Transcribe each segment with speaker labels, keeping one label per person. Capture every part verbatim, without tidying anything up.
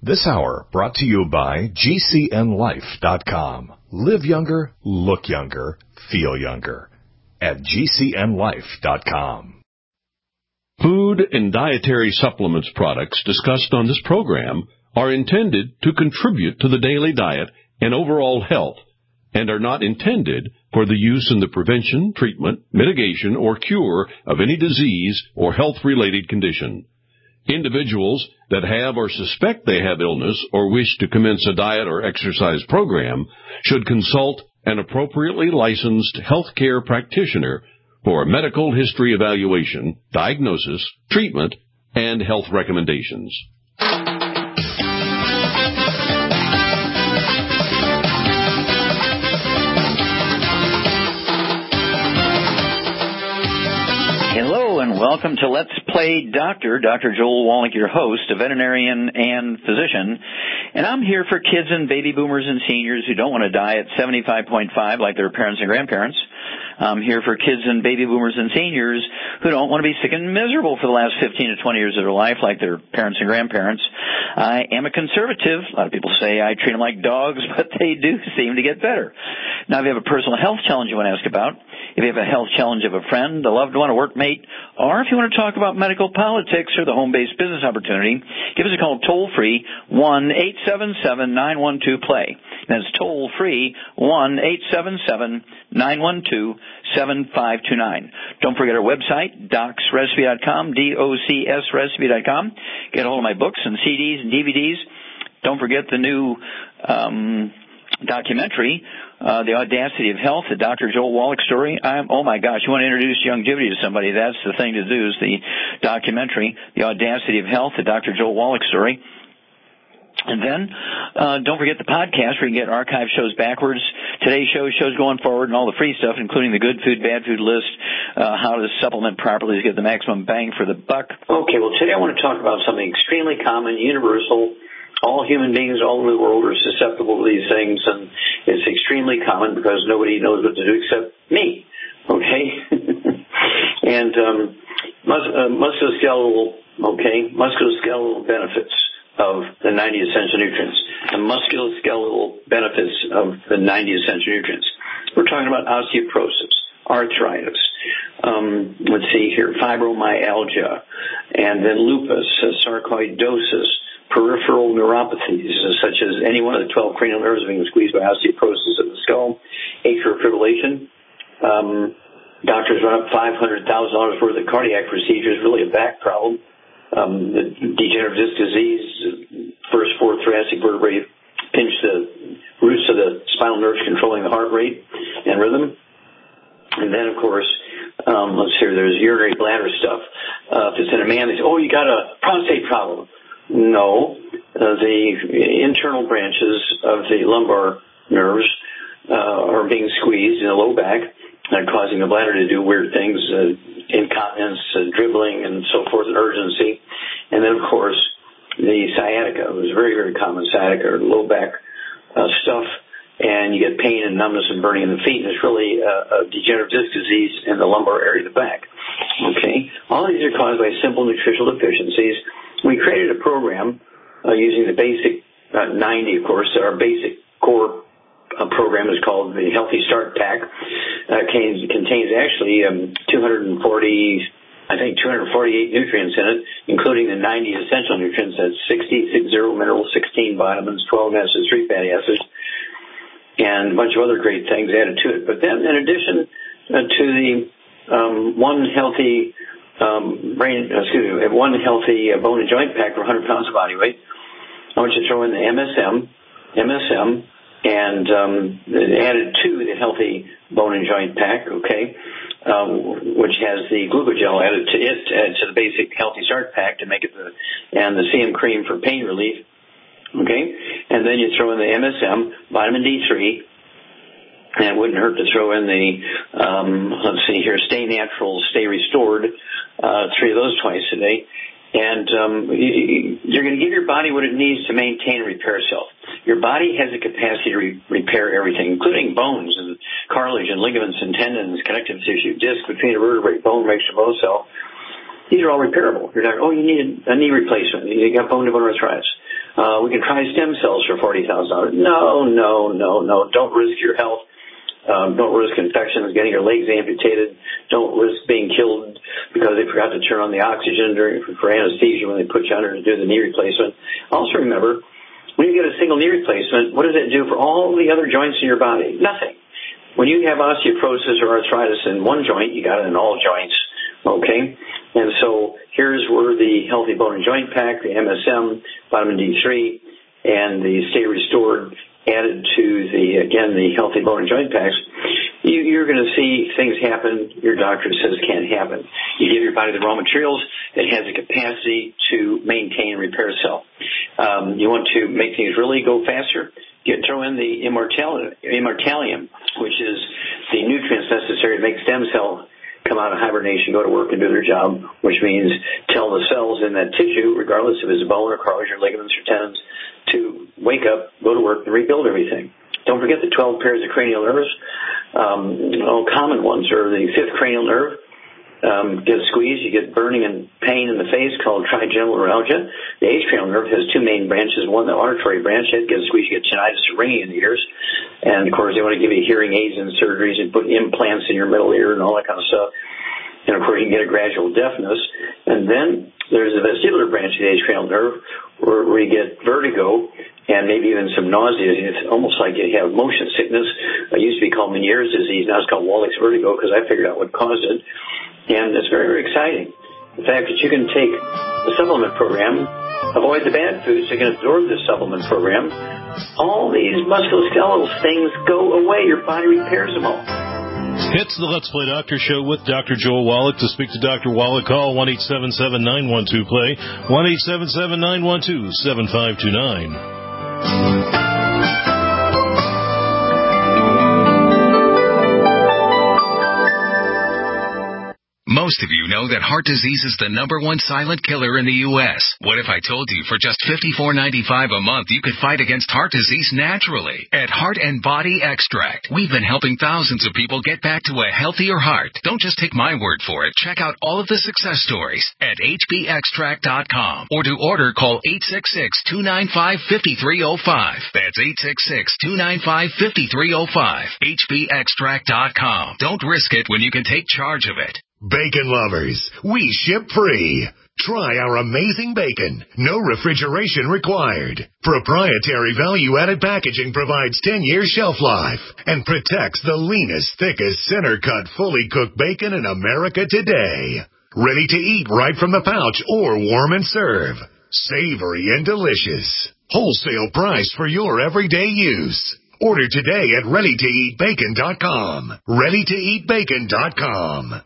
Speaker 1: This hour brought to you by G C N life dot com. Live younger, look younger, feel younger at G C N life dot com.
Speaker 2: Food and dietary supplements products discussed on this program are intended to contribute to the daily diet and overall health and are not intended for the use in the prevention, treatment, mitigation, or cure of any disease or health-related condition. Individuals that have or suspect they have illness or wish to commence a diet or exercise program should consult an appropriately licensed healthcare practitioner for a medical history evaluation, diagnosis, treatment, and health recommendations.
Speaker 3: Hello and welcome to Let's Play Doctor. Doctor Joel Wallach, your host, a veterinarian and physician. And I'm here for kids and baby boomers and seniors who don't want to die at seventy-five point five like their parents and grandparents. I'm here for kids and baby boomers and seniors who don't want to be sick and miserable for the last fifteen to twenty years of their life like their parents and grandparents. I am a conservative. A lot of people say I treat them like dogs, but they do seem to get better. Now, if you have a personal health challenge you want to ask about, if you have a health challenge of a friend, a loved one, a workmate, or if you want to talk about medical politics or the home-based business opportunity, give us a call toll-free, one eight seven seven, nine one two, play. That's toll-free, one eight seven seven, nine one two, seven five two nine. Don't forget our website, docs recipe dot com, D O C S recipe dot com. Get a hold of my books and C Ds and D V Ds. Don't forget the new um, documentary, uh, The Audacity of Health, the Doctor Joel Wallach story. I'm, oh, my gosh, you want to introduce longevity to somebody, that's the thing to do, is the documentary, The Audacity of Health, the Doctor Joel Wallach story. And then, uh, don't forget the podcast where you can get archive shows backwards, today's show, shows going forward, and all the free stuff, including the good food, bad food list, uh, how to supplement properly to get the maximum bang for the buck. Okay, well, today I want to talk about something extremely common, universal. All human beings all over the world are susceptible to these things, and it's extremely common because nobody knows what to do except me, okay? and um, mus- uh, musculoskeletal, okay, musculoskeletal benefits of the ninety essential nutrients, the musculoskeletal benefits of the ninety essential nutrients. We're talking about osteoporosis, arthritis, um, let's see here, fibromyalgia, and then lupus, uh, sarcoidosis, peripheral neuropathies, uh, such as any one of the twelve cranial nerves being squeezed by osteoporosis of the skull, atrial fibrillation. Um, doctors run up five hundred thousand dollars worth of cardiac procedures, really a back problem. Um, the degenerative disc disease, first four thoracic vertebrae pinch the roots of the spinal nerves controlling the heart rate and rhythm. And then, of course, um, let's see, there's urinary bladder stuff. Uh, if it's in a man, they say, oh, you got a prostate problem. No, uh, the internal branches of the lumbar nerves uh, are being squeezed in the low back, uh, causing the bladder to do weird things, uh, incontinence, uh, dribbling, and so forth, and urgency. And then, of course, the sciatica. It was very, very common sciatica, or low back uh, stuff, and you get pain and numbness and burning in the feet, and it's really uh, a degenerative disc disease in the lumbar area of the back. Okay? All these are caused by simple nutritional deficiencies. We created a program uh, using the basic uh, ninety, of course. Our basic core uh, program is called the Healthy Start Pack. Uh, contains, contains actually um, two hundred forty, I think two hundred forty-eight nutrients in it, including the ninety essential nutrients. That's sixty, six zero minerals, sixteen vitamins, twelve acids, three fatty acids, and a bunch of other great things added to it. But then, in addition uh, to the um, one healthy Um, brain, excuse me, one healthy uh, bone and joint pack for one hundred pounds of body weight, I want you to throw in the M S M, M S M, and um, added to the healthy bone and joint pack, okay, um, which has the glucogel added to it, added to the basic Healthy Start Pack to make it the, and the C M cream for pain relief, okay, and then you throw in the M S M, vitamin D three, and it wouldn't hurt to throw in the, um, let's see here, Stay Natural, Stay Restored, uh, three of those twice a day. And um, you're going to give your body what it needs to maintain and repair itself. Your body has the capacity to re- repair everything, including bones and cartilage and ligaments and tendons, connective tissue, disc between the vertebrae, bone, bone cell. These are all repairable. You're like, oh, you need a knee replacement. You got bone-to-bone arthritis.
Speaker 4: Uh, we can try stem cells for forty thousand dollars. No, no, no, no. Don't risk your health. Um, don't risk infections, getting your legs amputated. Don't risk being killed because they forgot to turn on the oxygen during, for anesthesia when they put you under to do the knee replacement. Also remember, when you get a single knee replacement, what does it do for all the other joints in your body? Nothing. When you have osteoporosis or arthritis in one joint, you got it in all joints. Okay? And so here's where the Healthy Bone and Joint Pack, the M S M, vitamin D three, and the Stay Restored added to the, again, the Healthy Bone and Joint Packs, you, you're going to see things happen your doctor says can't happen. You give your body the raw materials that has the capacity to maintain and repair cell. Um, you want to make things really go faster? Get, throw in the immortalium, which is the nutrients necessary to make stem cell come out of hibernation, go to work, and do their job, which means tell the cells in that tissue, regardless if it's bone or cartilage or ligaments or tendons, to wake up, go to work, and rebuild everything. Don't forget the twelve pairs of cranial nerves. Um, all common ones are the fifth cranial nerve. Um, get squeezed, you get burning and pain in the face called trigeminal neuralgia. The eighth cranial nerve has two main branches. One, the auditory branch, it gets squeezed, you get tinnitus or ringing in the ears. And, of course, they want to give you hearing aids and surgeries and put implants in your middle ear and all that kind of stuff. And, of course, you can get a gradual deafness. And then there's the vestibular branch of the eighth cranial nerve where, where you get vertigo and maybe even some nausea. It's almost like you have motion sickness. It used to be called Meniere's disease. Now it's called Wallach's vertigo because I figured out what caused it. And it's very, very exciting. The fact that you can take the supplement program, avoid the bad foods, so you can absorb this supplement program. All these musculoskeletal things go away. Your body repairs them all.
Speaker 5: It's the Let's Play Doctor Show with Doctor Joel Wallach. To speak to Doctor Wallach, call one eight seven seven, nine one two, play, one eight seven seven, nine one two, seven five two nine.
Speaker 6: Most of you know that heart disease is the number one silent killer in the U S What if I told you for just fifty-four ninety-five a month you could fight against heart disease naturally? At Heart and Body Extract, we've been helping thousands of people get back to a healthier heart. Don't just take my word for it. Check out all of the success stories at H B extract dot com, or to order, call eight six six, two nine five, five three zero five. That's eight six six, two nine five, five three zero five. H B extract dot com. Don't risk it when you can take charge of it.
Speaker 1: Bacon lovers, we ship free. Try our amazing bacon. No refrigeration required. Proprietary value-added packaging provides ten years shelf life and protects the leanest, thickest, center-cut, fully cooked bacon in America today. Ready to eat right from the pouch or warm and serve. Savory and delicious. Wholesale price for your everyday use. Order today at ready to eat bacon dot com. ready to eat bacon dot com.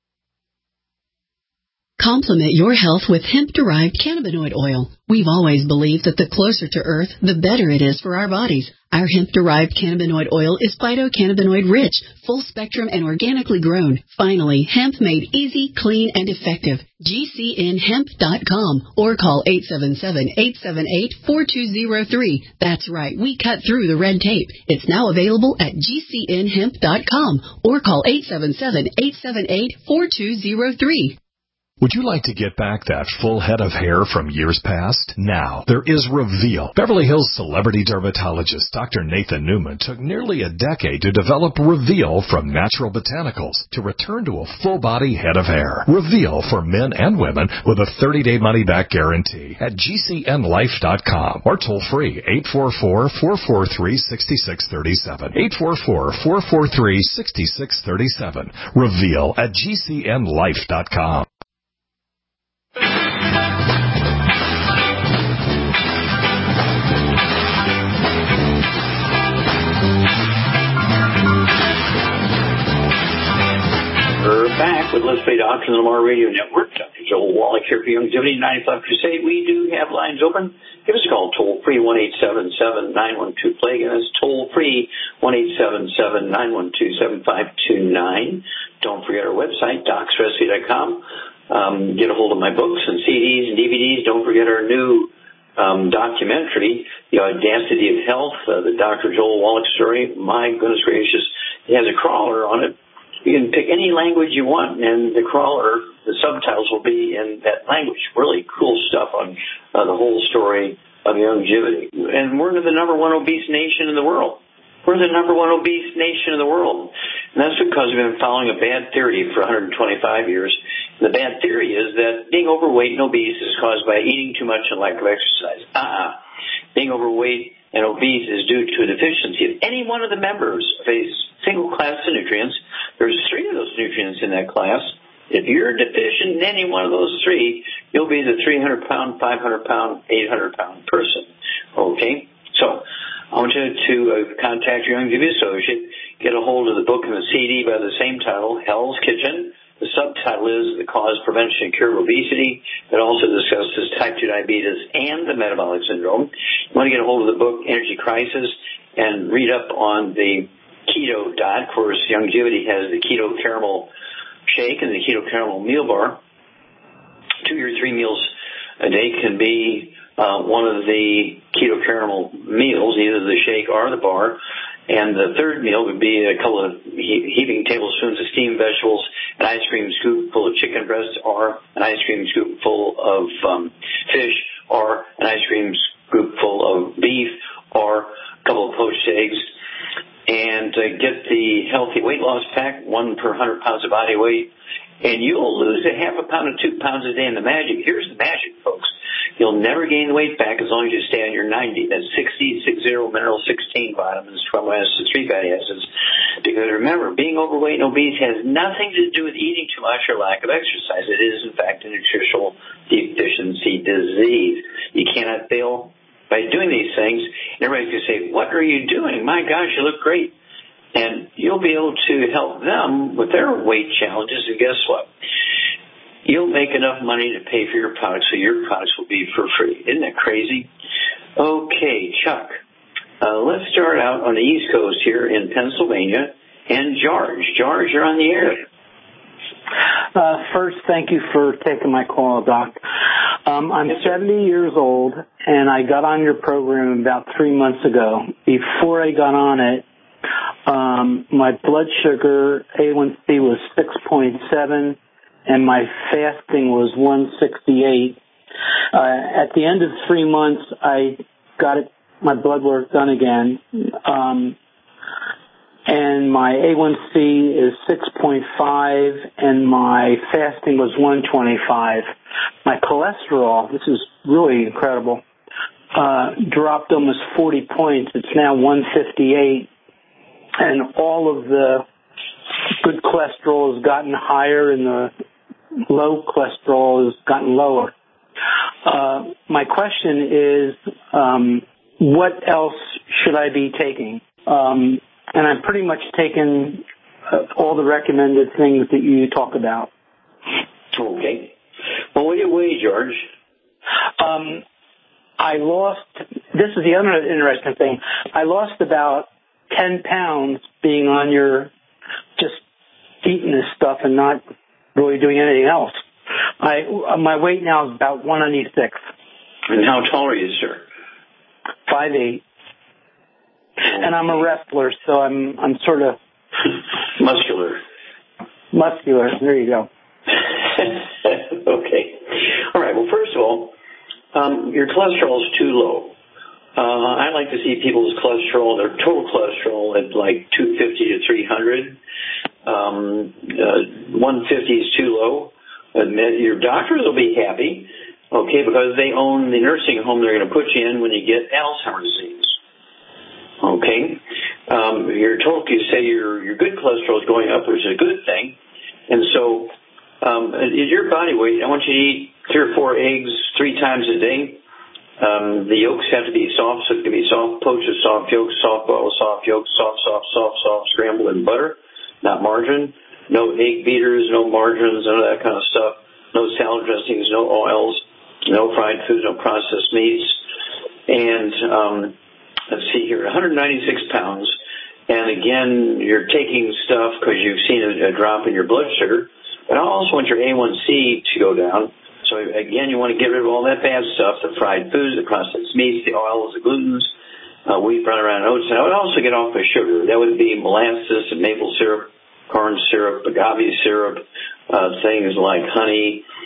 Speaker 7: Complement your health with hemp-derived cannabinoid oil. We've always believed that the closer to Earth, the better it is for our bodies. Our hemp-derived cannabinoid oil is phytocannabinoid-rich, full-spectrum, and organically grown. Finally, hemp made easy, clean, and effective. G C N hemp dot com or call eight seven seven, eight seven eight, four two zero three. That's right, we cut through the red tape. It's now available at G C N hemp dot com or call eight seven seven, eight seven eight, four two zero three.
Speaker 1: Would you like to get back that full head of hair from years past? Now, there is Reveal. Beverly Hills celebrity dermatologist Doctor Nathan Newman took nearly a decade to develop Reveal from natural botanicals to return to a full-body head of hair. Reveal for men and women with a thirty-day money-back guarantee at G C N life dot com or toll-free eight four four, four four three, six six three seven. eight four four, four four three, six six three seven. Reveal at G C N life dot com.
Speaker 4: We're back with Let's Play Doctor on the Lamar Radio Network. Doctor Joel Wallach here for Youngevity ninety-five Crusade. We do have lines open. Give us a call toll-free one eight seven seven, nine one two, play. Again, that's toll-free one eight seven seven, nine one two, seven five two nine. Don't forget our website, docs recipe dot com. Um, get a hold of my books and C Ds and D V Ds. Don't forget our new um, documentary, The Audacity of Health, uh, the Doctor Joel Wallach story. My goodness gracious, it has a crawler on it. You can pick any language you want, and the crawler, the subtitles will be in that language. Really cool stuff on uh, the whole story of longevity. And we're the number one obese nation in the world. We're the number one obese nation in the world. And that's because we've been following a bad theory for one hundred twenty-five years. And the bad theory is that being overweight and obese is caused by eating too much and lack of exercise. Uh-uh. Being overweight and obese is due to a deficiency of any one of the members of a single class of nutrients. There's three of those nutrients in that class. If you're deficient in any one of those three, you'll be the three hundred pound, five hundred pound, eight hundred pound person. Okay? So, I want you to uh, contact your Youngevity associate, get a hold of the book and the C D by the same title, Hell's Kitchen. The subtitle is The Cause, Prevention, and Cure of Obesity. It also discusses type two diabetes and the metabolic syndrome. You want to get a hold of the book, Energy Crisis, and read up on the keto diet. Of course, Youngevity has the keto caramel shake and the keto caramel meal bar. Two or three meals a day can be Uh, one of the keto caramel meals, either the shake or the bar. And the third meal would be a couple of he- heaping tablespoons of steamed vegetables, an ice cream scoop full of chicken breast, or an ice cream scoop full of um, fish, or an ice cream scoop full of beef, or a couple of poached eggs. And uh, get the healthy weight loss pack, one per one hundred pounds of body weight. And you'll lose a half a pound to two pounds a day. And the magic, here's the magic, folks. You'll never gain the weight back as long as you stay on your ninety. That's sixty, six zero mineral, sixteen vitamins, twelve acids, three fatty acids. Because remember, being overweight and obese has nothing to do with eating too much or lack of exercise. It is, in fact, a nutritional deficiency disease. You cannot fail by doing these things. Everybody's going to say, what are you doing? My gosh, you look great. And you'll be able to help them with their weight challenges. And guess what? You'll make enough money to pay for your products, so your products will be for free. Isn't that crazy? Okay, Chuck, uh, let's start out on the East Coast here in Pennsylvania. And George. George, you're on the air.
Speaker 8: Uh, first, thank you for taking my call, Doc. Um, I'm seventy years old, and I got on your program about three months ago. Before I got on it, um, my blood sugar A one C was six point seven. And my fasting was one sixty-eight. Uh, at the end of three months, I got it, my blood work done again. Um, and my A one C is six point five, and my fasting was one twenty-five. My cholesterol, this is really incredible, uh, dropped almost forty points. It's now one fifty-eight. And all of the good cholesterol has gotten higher, and the low cholesterol has gotten lower. Uh, my question is, um, what else should I be taking? Um, and I'm pretty much taking uh, all the recommended things that you talk about.
Speaker 4: Okay. Well, what do you weigh, George?
Speaker 8: Um, I lost, this is the other interesting thing, I lost about ten pounds being on your, just eating this stuff and not really doing anything else. I my weight now is about one ninety-six.
Speaker 4: And how tall are you, sir?
Speaker 8: five eight. And I'm a wrestler, so I'm I'm sort of
Speaker 4: muscular.
Speaker 8: Muscular. There you go.
Speaker 4: Okay. All right. Well, first of all, um, your cholesterol is too low. Uh, I like to see people's cholesterol, their total cholesterol, at like two fifty to three hundred. Um, uh, one fifty is too low. Admit your doctors will be happy, okay, because they own the nursing home they're going to put you in when you get Alzheimer's disease. Okay, um, you're told you say your your good cholesterol is going up, which is a good thing, and so um, is your body weight. I want you to eat three or four eggs three times a day. Um, the yolks have to be soft, so it can be soft poached with soft yolks, soft boiled, soft yolks, soft, soft, soft, soft, scrambled in butter. Not margarine, no egg beaters, no margarines, none of that kind of stuff, no salad dressings, no oils, no fried foods, no processed meats. And um, let's see here, one ninety-six pounds. And again, you're taking stuff because you've seen a, a drop in your blood sugar. But I also want your A one C to go down. So again, you want to get rid of all that bad stuff, the fried foods, the processed meats, the oils, the glutens, uh, wheat, brown, around oats. And I would also get off the sugar. That would be molasses and maple syrup, corn syrup, agave syrup, uh, things like honey,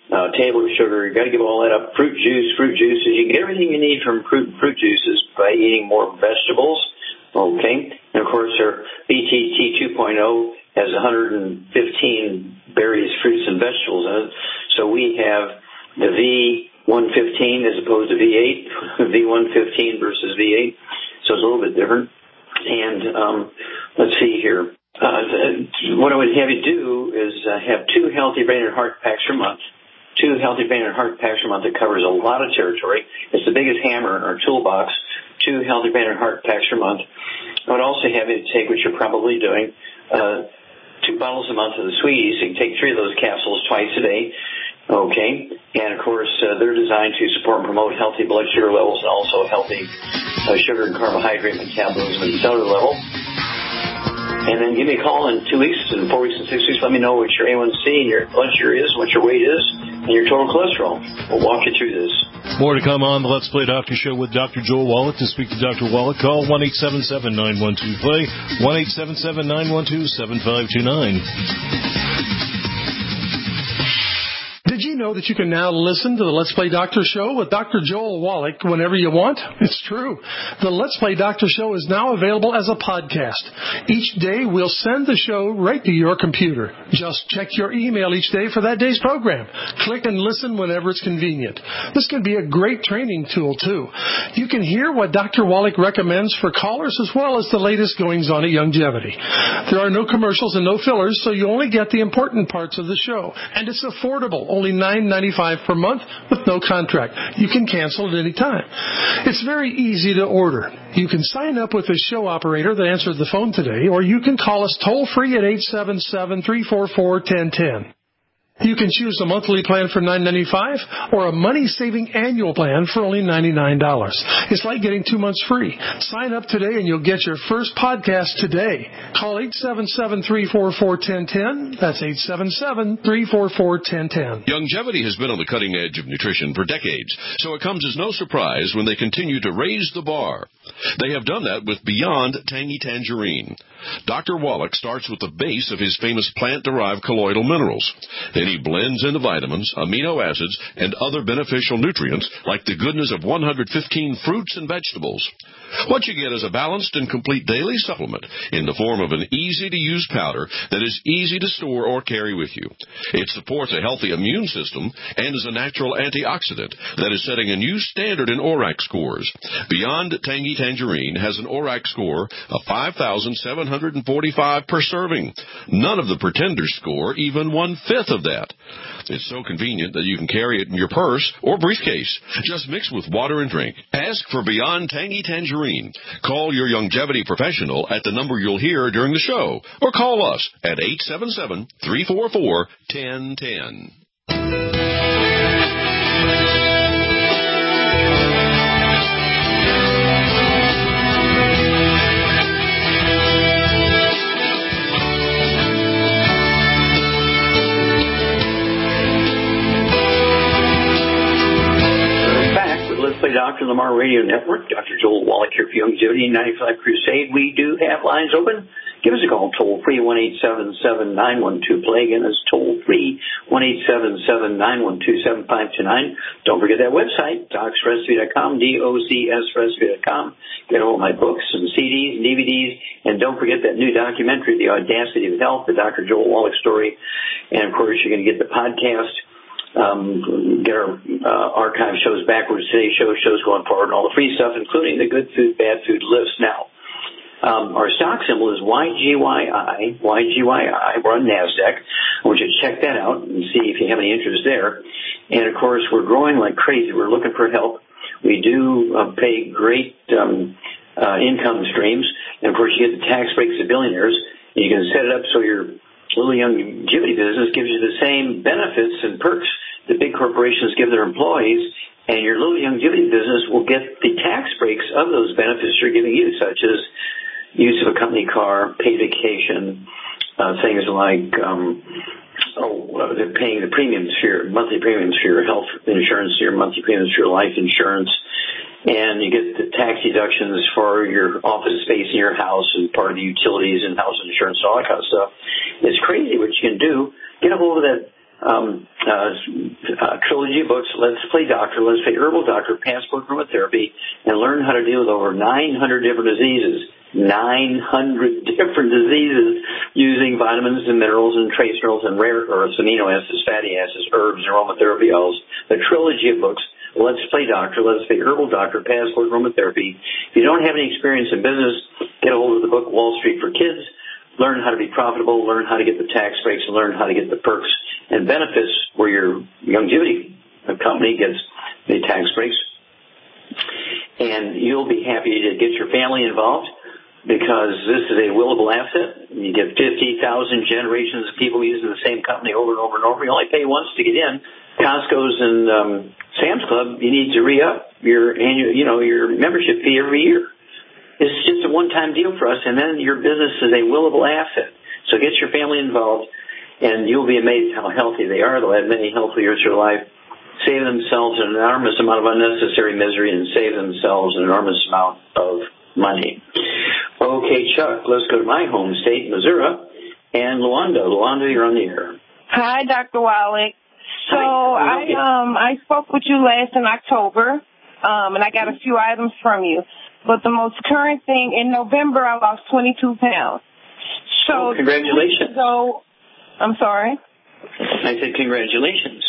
Speaker 4: uh, table of sugar. You've got to give all that up. Fruit juice, fruit juices. You get everything you need from fruit, fruit juices by eating more vegetables. Okay. And, of course, our B T T two point oh has one hundred fifteen berries, fruits, and vegetables in it. So we have the V one fifteen as opposed to V eight, V one fifteen versus V eight. So it's a little bit different. And um, let's see here. Uh, what I would have you do is uh, have two Healthy Brain and Heart packs per month. Two Healthy Brain and Heart packs per month that covers a lot of territory. It's the biggest hammer in our toolbox. Two Healthy Brain and Heart packs per month. I would also have you take what you're probably doing, uh, two bottles a month of the Sweeties. You can take three of those capsules twice a day. Okay. And, of course, uh, they're designed to support and promote healthy blood sugar levels and also healthy uh, sugar and carbohydrate metabolism at the cellular level. And then give me a call in two weeks and four weeks and six weeks. Let me know what your A one C and your blood sugar is, what your weight is, and your total cholesterol. We'll walk you through this.
Speaker 5: More to come on the Let's Play Doctor Show with Doctor Joel Wallach. To speak to Doctor Wallach, call one eight seven seven, nine one two, play, one eight seven seven, nine one two, seven five two nine.
Speaker 9: Did you know that you can now listen to the Let's Play Doctor Show with Doctor Joel Wallach whenever you want? It's true. The Let's Play Doctor Show is now available as a podcast. Each day we'll send the show right to your computer. Just check your email each day for that day's program. Click and listen whenever it's convenient. This can be a great training tool, too. You can hear what Doctor Wallach recommends for callers as well as the latest goings-on at Youngevity. There are no commercials and no fillers, so you only get the important parts of the show. And it's affordable, only nine dollars and ninety-five cents per month with no contract. You can cancel at any time. It's very easy to order. You can sign up with the show operator that answered the phone today, or you can call us toll-free at eight seven seven, three four four, one zero one zero. You can choose a monthly plan for nine dollars and ninety-five cents or a money-saving annual plan for only ninety-nine dollars. It's like getting two months free. Sign up today and you'll get your first podcast today. Call eight seven seven, three four four, one zero one zero. That's eight seven seven, three four four, one zero one zero.
Speaker 2: Youngevity has been on the cutting edge of nutrition for decades, so it comes as no surprise when they continue to raise the bar. They have done that with Beyond Tangy Tangerine. Doctor Wallach starts with the base of his famous plant-derived colloidal minerals. Then he blends in the vitamins, amino acids, and other beneficial nutrients like the goodness of one hundred fifteen fruits and vegetables. What you get is a balanced and complete daily supplement in the form of an easy-to-use powder that is easy to store or carry with you. It supports a healthy immune system and is a natural antioxidant that is setting a new standard in O R A C scores. Beyond Tangy Tangerine has an O R A C score of five thousand seven hundred forty-five per serving. None of the pretenders score even one-fifth of that. It's so convenient that you can carry it in your purse or briefcase. Just mix with water and drink. Ask for Beyond Tangy Tangerine. Call your Youngevity professional at the number you'll hear during the show, or call us at eight seven seven, three four four, one zero one zero.
Speaker 4: Doctor Lamar Radio Network, Doctor Joel Wallach here for Youngevity ninety-five Crusade. We do have lines open. Give us a call, toll-free, one eight seven seven, nine one two, play. Again, it's toll-free, one eight seven seven, nine one two, seven five two nine. Don't forget that website, docs recipe dot com, D O C S recipe dot com. Get all my books and C Ds and D V Ds. And don't forget that new documentary, The Audacity of Health, the Doctor Joel Wallach story. And, of course, you're going to get the podcast. Um, get our uh, archive shows backwards, today's show, shows going forward, and all the free stuff, including the good food, bad food list. Now, um, our stock symbol is Y G Y I, Y G Y I. We're on NASDAQ. I want you to check that out and see if you have any interest there. And, of course, we're growing like crazy. We're looking for help. We do uh, pay great um, uh, income streams. And, of course, you get the tax breaks of billionaires. And you can set it up so your little Youngevity business gives you the same benefits and perks that big corporations give their employees, and your little Youngevity business will get the tax breaks of those benefits you're giving you, such as use of a company car, paid vacation, uh, things like um, oh, uh, they're paying the premiums for your monthly premiums for your health insurance, your monthly premiums for your life insurance, and you get the tax deductions for your office space in your house and part of the utilities and house insurance and all that kind of stuff. It's crazy what you can do. Get a hold of that um, uh, uh, trilogy of books, Let's Play Doctor, Let's Play Herbal Doctor, Passport Aromatherapy, and learn how to deal with over nine hundred different diseases. nine hundred different diseases using vitamins and minerals and trace minerals and rare earths, amino acids, fatty acids, herbs, aromatherapy oils. The trilogy of books, Let's Play Doctor, Let's Play Herbal Doctor, Passport Aromatherapy. If you don't have any experience in business, get a hold of the book Wall Street for Kids. Learn how to be profitable, learn how to get the tax breaks, and learn how to get the perks and benefits where your longevity company gets the tax breaks. And you'll be happy to get your family involved because this is a willable asset. You get fifty thousand generations of people using the same company over and over and over. You only pay once to get in. Costco's and um, Sam's Club, you need to re-up your annual, you know, your membership fee every year. It's just a one-time deal for us, and then your business is a willable asset. So get your family involved, and you'll be amazed how healthy they are. They'll have many healthy years of their life, save themselves an enormous amount of unnecessary misery, and save themselves an enormous amount of money. Okay, Chuck, let's go to my home state, Missouri, and Luanda. Luanda, you're on the air.
Speaker 10: Hi, Doctor Wallach. So
Speaker 4: Hi.
Speaker 10: I um I spoke with you last in October, um, and I got a few items from you. But the most current thing, in November, I lost twenty-two pounds. So
Speaker 4: oh, congratulations.
Speaker 10: So, I'm sorry?
Speaker 4: I said congratulations.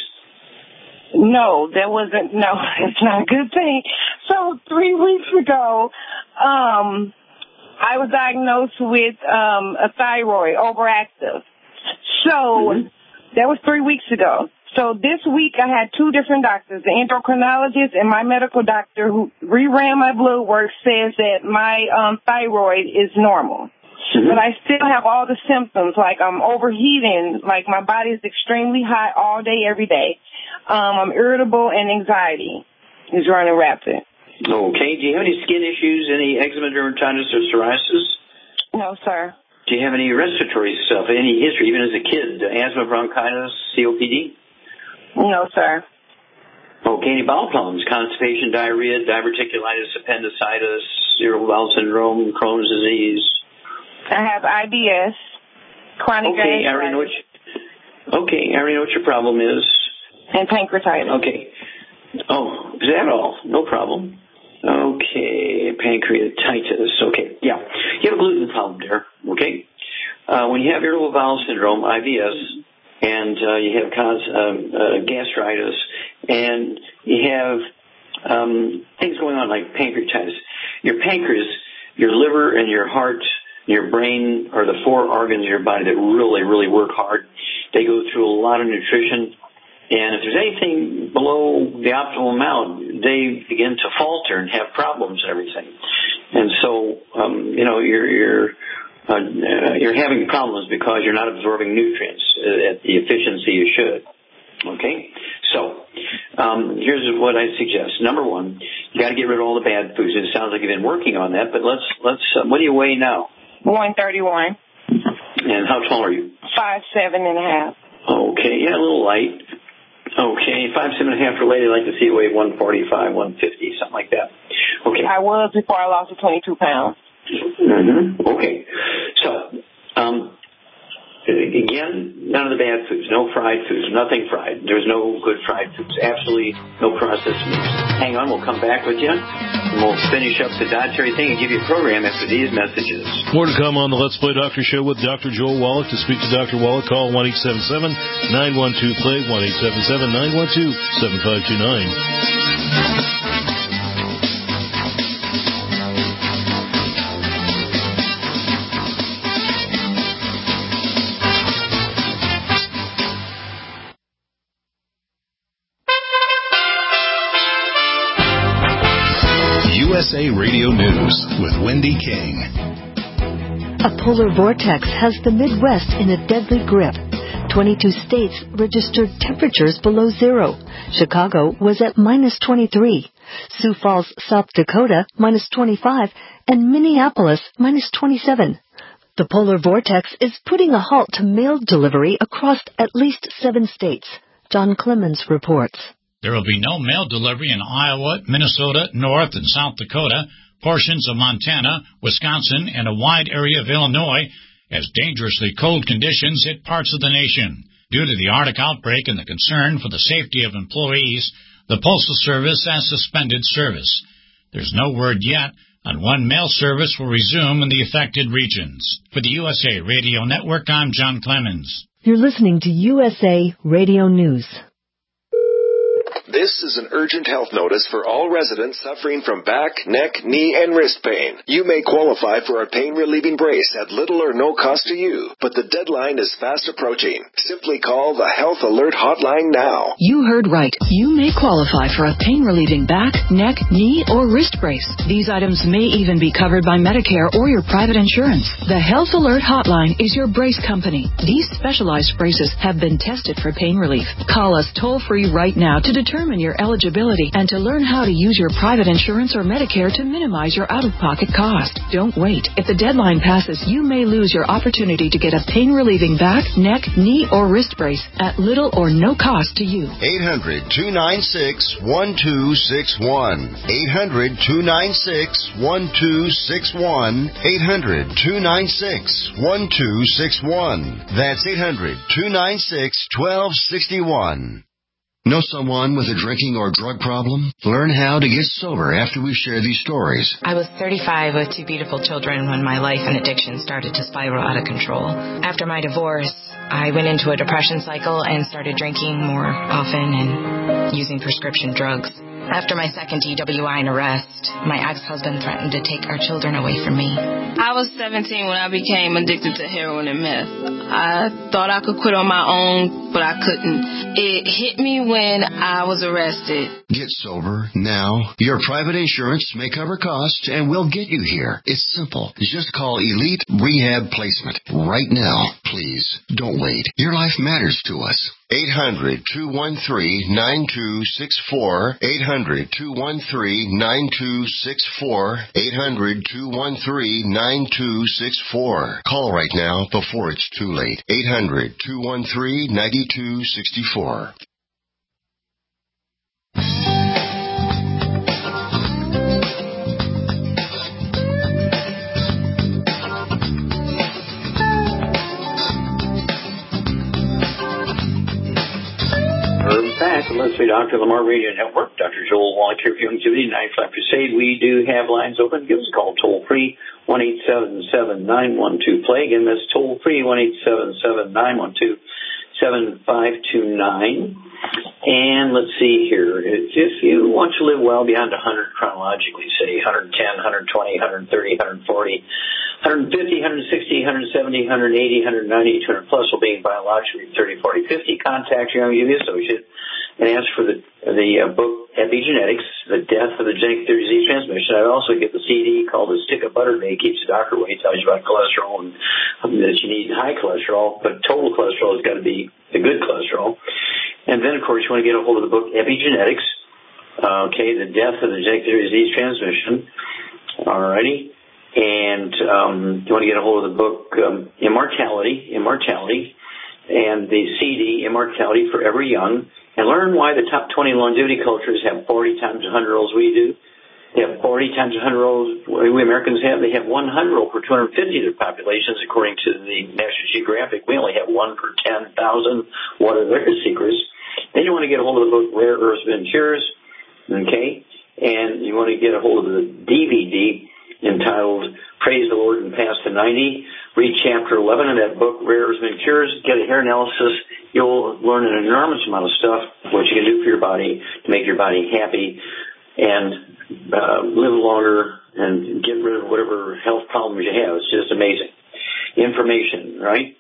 Speaker 10: No, that wasn't, no, it's not a good thing. So three weeks ago, um, I was diagnosed with um, a thyroid, overactive. So mm-hmm. that was three weeks ago. So this week I had two different doctors, the endocrinologist and my medical doctor who reran my blood work says that my um, thyroid is normal. Mm-hmm. But I still have all the symptoms, like I'm overheating, like my body is extremely hot all day, every day. Um, I'm irritable and anxiety is running rapid.
Speaker 4: Okay. Do you have any skin issues, any eczema, dermatitis, or psoriasis?
Speaker 10: No, sir.
Speaker 4: Do you have any respiratory stuff, any history, even as a kid, asthma, bronchitis, C O P D?
Speaker 10: No, sir.
Speaker 4: Okay, any bowel problems, constipation, diarrhea, diverticulitis, appendicitis, irritable bowel syndrome, Crohn's disease?
Speaker 10: I have I B S, chronic
Speaker 4: Okay, I already know what you, okay, I already know what your problem is.
Speaker 10: And pancreatitis.
Speaker 4: Okay. Oh, is that all? No problem. Okay, pancreatitis. Okay, yeah. You have a gluten problem there, okay? Uh, when you have irritable bowel syndrome, I B S, and uh, you have cons- um, uh, gastritis, and you have um, things going on like pancreatitis. Your pancreas, your liver, and your heart, your brain are the four organs of your body that really, really work hard. They go through a lot of nutrition, and if there's anything below the optimal amount, they begin to falter and have problems and everything. And so, um, you know, you're you're Uh, you're having problems because you're not absorbing nutrients at the efficiency you should. Okay? So, um, here's what I suggest. Number one, you got to get rid of all the bad foods. It sounds like you've been working on that, but let's, let's, uh, what do you weigh now?
Speaker 10: one thirty-one.
Speaker 4: And how tall are you?
Speaker 10: Five, seven and a half.
Speaker 4: Okay, yeah, a little light. Okay, five, seven and a half for a lady. I'd like to see you weigh one forty-five, one fifty, something like that. Okay.
Speaker 10: I was before I lost the twenty-two pounds.
Speaker 4: Mm-hmm. Okay. So, um, again, none of the bad foods, no fried foods, nothing fried. There's no good fried foods, absolutely no processed meats. Hang on, we'll come back with you, and we'll finish up the dietary thing and give you a program after these messages.
Speaker 5: More to come on the Let's Play Doctor Show with Doctor Joel Wallach. To speak to Doctor Wallach, call one eight seven seven, nine one two, play, one eight seven seven, nine one two, seven five two nine.
Speaker 1: U S A Radio News with Wendy King.
Speaker 11: A polar vortex has the Midwest in a deadly grip. twenty-two states registered temperatures below zero. Chicago was at minus twenty-three. Sioux Falls, South Dakota, minus twenty-five. And Minneapolis, minus twenty-seven. The polar vortex is putting a halt to mail delivery across at least seven states. John Clemens reports.
Speaker 12: There will be no mail delivery in Iowa, Minnesota, North and South Dakota, portions of Montana, Wisconsin, and a wide area of Illinois as dangerously cold conditions hit parts of the nation. Due to the Arctic outbreak and the concern for the safety of employees, the Postal Service has suspended service. There's no word yet on when mail service will resume in the affected regions. For the U S A Radio Network, I'm John Clemens.
Speaker 11: You're listening to U S A Radio News.
Speaker 13: This is an urgent health notice for all residents suffering from back, neck, knee, and wrist pain. You may qualify for a pain-relieving brace at little or no cost to you, but the deadline is fast approaching. Simply call the Health Alert Hotline now.
Speaker 14: You heard right. You may qualify for a pain-relieving back, neck, knee, or wrist brace. These items may even be covered by Medicare or your private insurance. The Health Alert Hotline is your brace company. These specialized braces have been tested for pain relief. Call us toll-free right now to determine your eligibility and to learn how to use your private insurance or Medicare to minimize your out-of-pocket cost. Don't wait. If the deadline passes, you may lose your opportunity to get a pain-relieving back, neck, knee, or wrist brace at little or no cost to you.
Speaker 15: eight hundred, two nine six, one two six one. eight hundred, two nine six, one two six one. eight hundred, two nine six, one two six one. That's eight hundred, two nine six, one two six one. Know someone with a drinking or drug problem? Learn how to get sober after we share these stories.
Speaker 16: I was thirty-five with two beautiful children when my life and addiction started to spiral out of control. After my divorce, I went into a depression cycle and started drinking more often and using prescription drugs. After my second D W I and arrest, my ex-husband threatened to take our children away from me.
Speaker 17: I was seventeen when I became addicted to heroin and meth. I thought I could quit on my own, but I couldn't. It hit me when I was arrested.
Speaker 15: Get sober now. Your private insurance may cover costs and we'll get you here. It's simple. Just call Elite Rehab Placement right now. Please, don't wait. Your life matters to us. eight hundred, two one three, nine two six four. eight hundred, two one three, nine two six four. eight hundred, two one three, nine two six four. Call right now before it's too late. eight hundred, two one three, nine two six four.
Speaker 4: Back from Let's Play Doctor Lamar Radio Network. Doctor Joel Wallach here for Youngevity ninety-five Crusade. We do have lines open. Give us a call toll free one eight seven seven, nine one two play. Again, that's toll free one eight seven seven, nine one two, seven five two nine. And let's see here. If you want to live well beyond one hundred chronologically, say one ten, one twenty, one thirty, one forty, one fifty, one sixty, one seventy, one eighty, one ninety, two hundred plus, while being biologically thirty, forty, fifty, contact your Youngevity associate and ask for the the uh, book Epigenetics, The Death of the Genetic Disease Transmission. I'd also get the C D called The Stick of Butter Day, keeps the doctor away, tells you about cholesterol and um, that you need high cholesterol, but total cholesterol has got to be the good cholesterol. And then, of course, you want to get a hold of the book Epigenetics, uh, okay, The Death of the Genetic Disease Transmission. Alrighty. And um, you want to get a hold of the book um, Immortality, Immortality, and the C D Immortality Forever Young. And learn why the top twenty longevity cultures have forty times one hundred olds we do. They have forty times one hundred olds we Americans have. They have one hundred old per two hundred fifty of their populations, according to the National Geographic. We only have one per ten thousand. What are their secrets? Then you want to get a hold of the book Rare Earths Ventures, okay? And you want to get a hold of the D V D entitled Praise the Lord and Pass to ninety. Read chapter eleven of that book, Rare Earths Ventures. Get a hair analysis. You'll learn an enormous amount of stuff, what you can do for your body to make your body happy and uh, live longer and get rid of whatever health problems you have. It's just amazing information, right?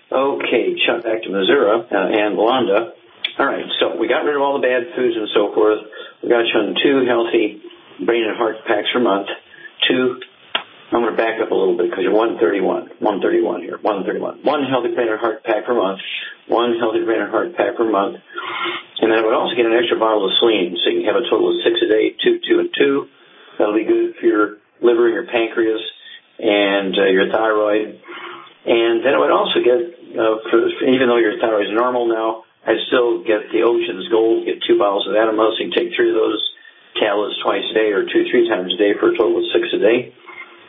Speaker 4: Okay, Chuck, back to Missouri uh, and Wanda. All right, so we got rid of all the bad foods and so forth. We got you on two healthy brain and heart packs per month. Two, I'm going to back up a little bit because you're one thirty-one. one thirty-one here, one thirty-one. One healthy brain and heart pack per month. One healthy brain and heart pack per month. And then I would also get an extra bottle of Selene, so you can have a total of six a day, two, two, and two. That'll be good for your liver, your pancreas, and uh, your thyroid. And then I would also get, uh, for, even though your thyroid is normal now, I still get the Ocean's Gold, get two bottles of that a month, so you can take three of those tablets twice a day or two, three times a day for a total of six a day.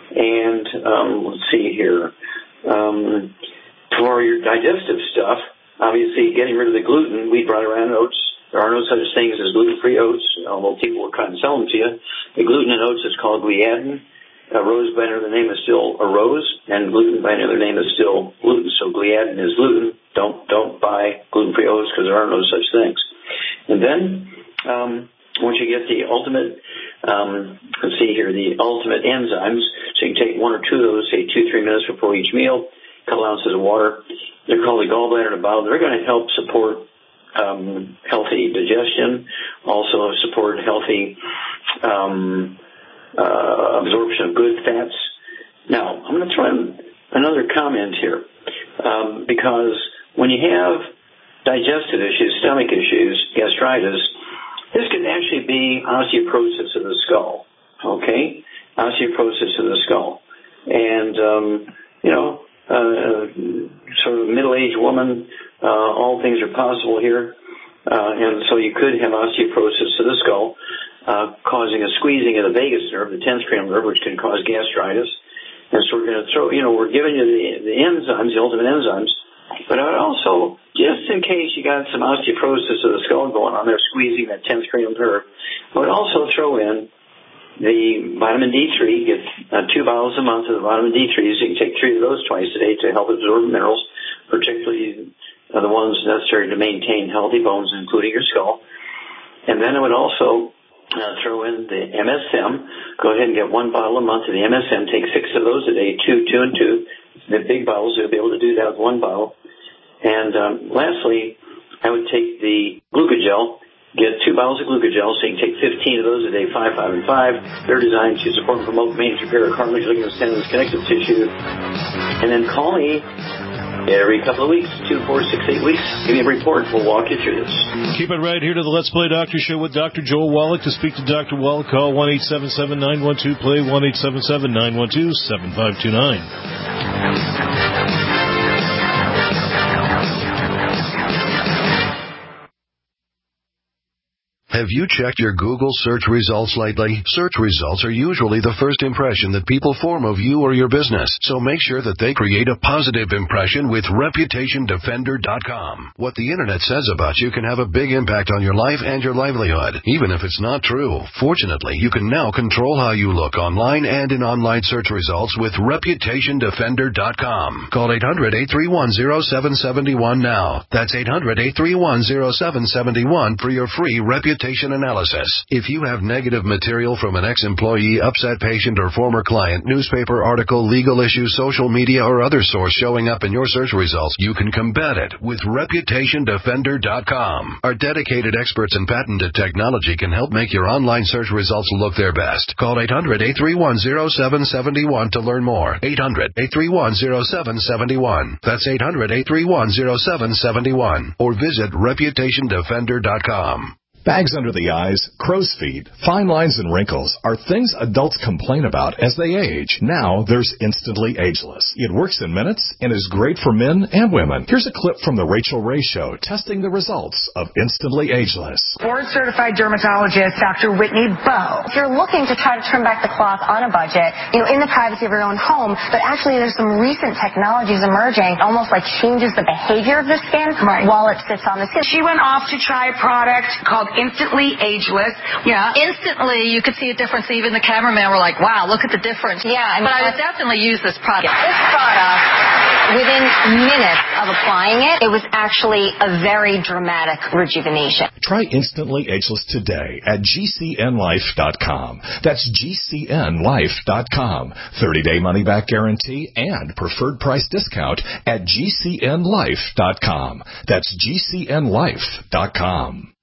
Speaker 4: And um, let's see here. Um, for your digestive stuff, obviously getting rid of the gluten. We brought around oats. There are no such things as gluten-free oats, although people will try and sell them to you. The gluten in oats is called gliadin. A rose by another name is still a rose, and gluten by another name is still gluten. So gliadin is gluten. Don't don't buy gluten-free oats because there are no such things. And then um, once you get the ultimate, um, let's see here, the ultimate enzymes, so you can take one or two of those, say two, three minutes before each meal, a couple ounces of water. They're called the gallbladder and the bowel. They're going to help support um, healthy digestion, also support healthy um, uh, absorption of good fats. Now, I'm going to throw in another comment here, um, because when you have digestive issues, stomach issues, gastritis, this could actually be osteoporosis of the skull, okay? Osteoporosis of the skull. And, um, you know, uh, sort of middle-aged woman, uh, all things are possible here. Uh, and so you could have osteoporosis of the skull, uh, causing a squeezing of the vagus nerve, the tenth cranial nerve, which can cause gastritis. And so we're going to throw, you know, we're giving you the, the enzymes, the ultimate enzymes. But I would also, just in case you got some osteoporosis of the skull going on there, squeezing that tenth cranial nerve, I would also throw in the vitamin D three. Get uh, two bottles a month of the vitamin D three. So you can take three of those twice a day to help absorb minerals, particularly uh, the ones necessary to maintain healthy bones, including your skull. And then I would also uh, throw in the M S M. Go ahead and get one bottle a month of the M S M. Take six of those a day, two, two, and two. The big bottles, you'll be able to do that with one bottle. And um, lastly, I would take the Glucogel. Get two bottles of Glucogel, so you can take fifteen of those a day, five, five, and five. They're designed to support and promote maintenance, repair of cartilage, ligaments, tendons, connective tissue. And then call me every couple of weeks, two, four, six, eight weeks. Give me a report. We'll walk you through this.
Speaker 5: Keep it right here to the Let's Play Doctor Show with Doctor Joel Wallach. To speak to Doctor Wallach, call one eight seven seven, nine one two, play, one eight seven seven, nine one two, seven five two nine.
Speaker 18: Have you checked your Google search results lately? Search results are usually the first impression that people form of you or your business, so make sure that they create a positive impression with reputation defender dot com. What the Internet says about you can have a big impact on your life and your livelihood, even if it's not true. Fortunately, you can now control how you look online and in online search results with reputation defender dot com. Call eight hundred, eight three one, zero seven seven one now. That's eight hundred, eight three one, zero seven seven one for your free reputation analysis. If you have negative material from an ex-employee, upset patient, or former client, newspaper article, legal issue, social media, or other source showing up in your search results, you can combat it with reputation defender dot com. Our dedicated experts in patented technology can help make your online search results look their best. Call eight hundred, eight three one, zero seven seven one to learn more. eight hundred, eight three one, zero seven seven one. That's eight hundred, eight three one, zero seven seven one. Or visit reputation defender dot com.
Speaker 1: Bags under the eyes, crow's feet, fine lines, and wrinkles are things adults complain about as they age. Now there's Instantly Ageless. It works in minutes and is great for men and women. Here's a clip from the Rachel Ray Show testing the results of Instantly Ageless.
Speaker 19: Board-certified dermatologist Doctor Whitney Bowe. If you're looking to try to trim back the cloth on a budget, you know, in the privacy of your own home, but actually there's some recent technologies emerging, almost like changes the behavior of the skin right. while it sits on the skin.
Speaker 20: She went off to try a product called Instantly Ageless.
Speaker 19: Yeah, instantly you could see a difference. Even the cameraman were like, wow, look at the difference. Yeah, I mean, but I would definitely use this product. This product, within minutes of applying it, it was actually a very dramatic rejuvenation.
Speaker 1: Try Instantly Ageless today at G C N life dot com. That's G C N life dot com. thirty-day money-back guarantee and preferred price discount at G C N life dot com. That's G C N life dot com.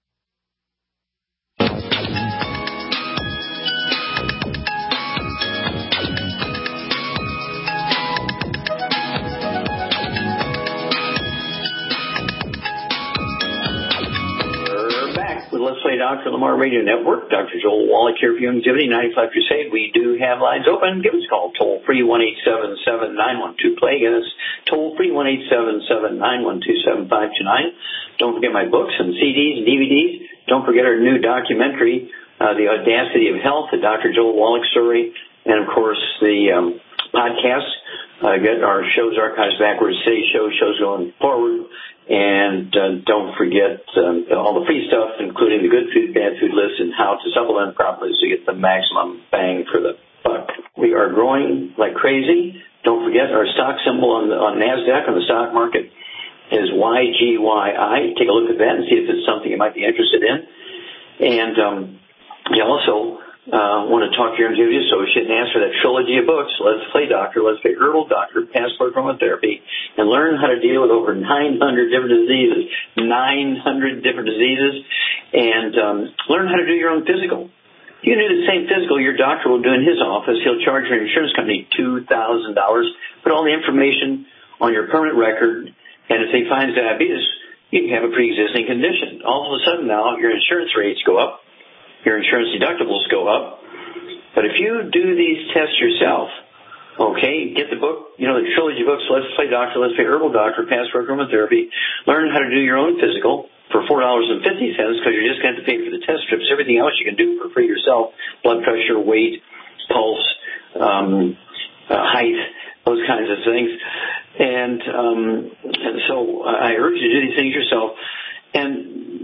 Speaker 4: Let's Play Doctor Lamar Radio Network. Doctor Joel Wallach here for Youngevity ninety-five Crusade. We do have lines open. Give us a call. Toll free one eight seven seven, nine one two, play. Again, it's toll free one eight seven seven, nine one two, seven five two nine. Don't forget my books and C Ds and D V Ds. Don't forget our new documentary, uh, The Audacity of Health, the Doctor Joel Wallach story, and of course the um, podcast. Uh, get our shows archives backwards, today's show, shows going forward, And uh, don't forget um, all the free stuff, including the good food, bad food list, and how to supplement properly so you get the maximum bang for the buck. We are growing like crazy. Don't forget our stock symbol on the, on NASDAQ, on the stock market, is Y G Y I. Take a look at that and see if it's something you might be interested in. And um, you also uh, want to talk to your M T V associate and ask for that trilogy of books, Let's Play Doctor, Let's Play Herbal Doctor, Passport Aromatherapy, and learn how to deal with over nine hundred different diseases, nine hundred different diseases, and um, learn how to do your own physical. You can do the same physical your doctor will do in his office. He'll charge your insurance company two thousand dollars, put all the information on your permanent record, and if he finds diabetes, you have a pre-existing condition. All of a sudden now, your insurance rates go up. Your insurance deductibles go up. But if you do these tests yourself, okay, get the book, you know, the trilogy books, Let's Play Doctor, Let's Play Herbal Doctor, Passport Aromatherapy, learn how to do your own physical for four dollars and fifty cents because you're just going to have to pay for the test strips. Everything else you can do for free yourself, blood pressure, weight, pulse, um, uh, height, those kinds of things. And, um, and so I urge you to do these things yourself. And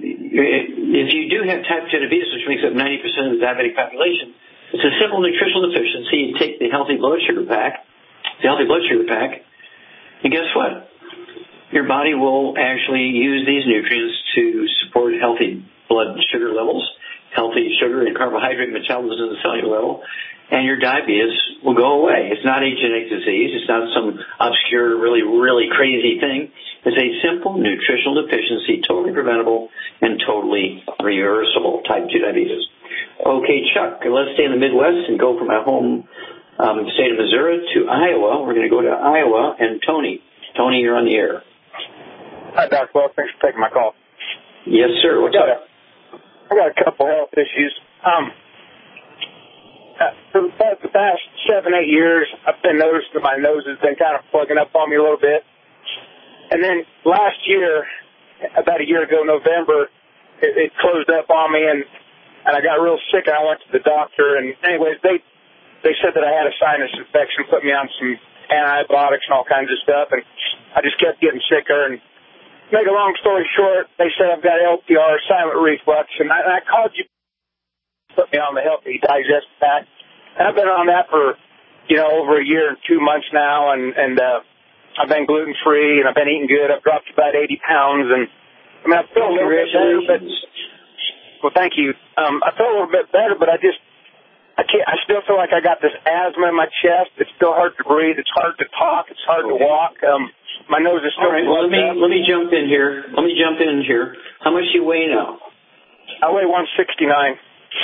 Speaker 4: if you do have type two diabetes, which makes up ninety percent of the diabetic population, it's a simple nutritional deficiency. You take the healthy blood sugar pack, the healthy blood sugar pack, and guess what? Your body will actually use these nutrients to support healthy blood sugar levels, healthy sugar and carbohydrate metabolism at the cellular level, and your diabetes will go away. It's not a genetic disease. It's not some obscure, really, really crazy thing. It's a simple nutritional deficiency, totally preventable and totally reversible, type two diabetes. Okay, Chuck, let's stay in the Midwest and go from my home um, state of Missouri to Iowa. We're going to go to Iowa, and Tony. Tony, you're on the air.
Speaker 21: Hi, Doctor Wells. Thanks for taking my call.
Speaker 4: Yes, sir. What's
Speaker 21: I got
Speaker 4: up?
Speaker 21: A, I got a couple health issues. Um, uh, for the past, the past seven, eight years, I've been noticing that my nose has been kind of plugging up on me a little bit. And then last year, about a year ago, November, it, it closed up on me, and, and I got real sick, and I went to the doctor. And anyways, they they said that I had a sinus infection, put me on some antibiotics and all kinds of stuff, and I just kept getting sicker. And make a long story short, they said I've got L P R, silent reflux, and I, and I called you, put me on the Healthy Digest Pack. And I've been on that for, you know, over a year and two months now, and, and uh, I've been gluten-free, and I've been eating good. I've dropped about eighty pounds, and I mean, I feel a little bit better, but, well, thank you. Um, I feel a little bit better, but I just, I can't, I still feel like I got this asthma in my chest. It's still hard to breathe. It's hard to talk. It's hard okay. to walk. Um, my nose is still.
Speaker 4: All right. Well, let me up. let me jump in here. Let me jump in here. How much do you weigh now?
Speaker 21: I weigh one sixty-nine.